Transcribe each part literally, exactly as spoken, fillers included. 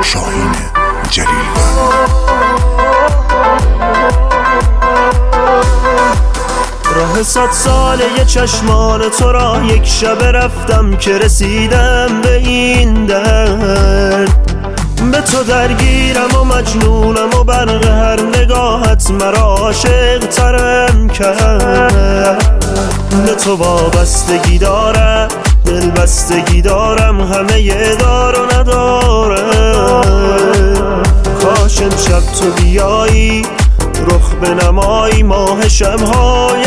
شاهین جلیل. راه صد ساله یه چشمان تو را یک شب رفتم که رسیدم به این درد. به تو درگیرم و مجنونم و برق هر نگاهت مرا عاشق ترم کرد. به تو وابستگی دارم، دل بستگی دارم، همه یه دار و ندارم. کاش امشب تو بیایی رخ بنمایی ماه شمهای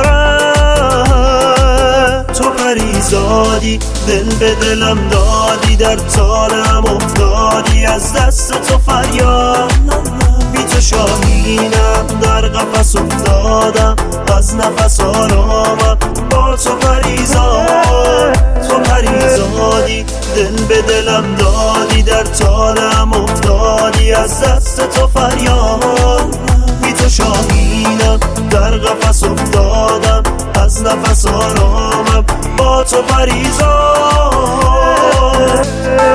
تارم. تو پریزادی دل به دلم دادی، در طالم افتادی از دست تو فریاد. بی تو شاهینم در قفس افتادم، از نفس آرامم با تو پریزاد. تو پریزادی دل به دلم دادی، در طالم افتادی از دست تو فریاد. بی تو شاهینم در قفس افتادم، از نفس آرامم با تو پریزاد.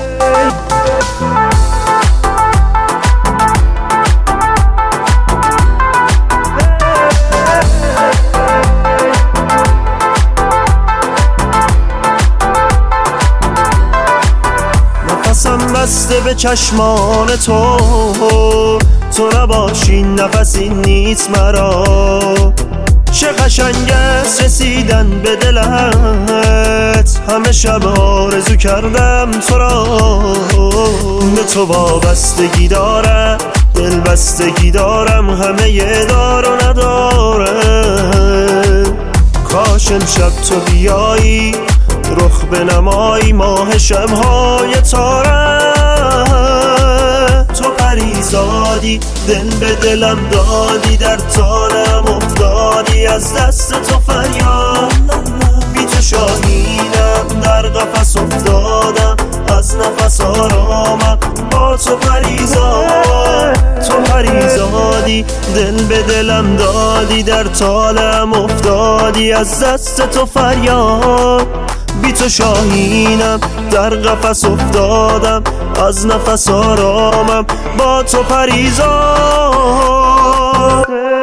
نفسم بسته به چشمان تو، تو نباشی نفسی نیست مرا. چه قشنگ است رسیدن به دلت، همه شب آرزو کردم تو را. به تو وابستگی دارم، دل بستگی دارم، همه یه دار و ندارم. کاش امشب تو بیایی رخ بنمایی ماه شمهای تارم. تو پریزادی دل به دلم دادی، در طالم افتادی از دست تو فریاد. بی تو شاهینم در قفس افتادم، از نفس آرامم با تو پریزاد. تو پریزادی دل به دلم دادی، در طالم افتادی از دست تو فریاد. بی تو شاهینم در قفس افتادم، از نفس آرامم با تو پریزاد.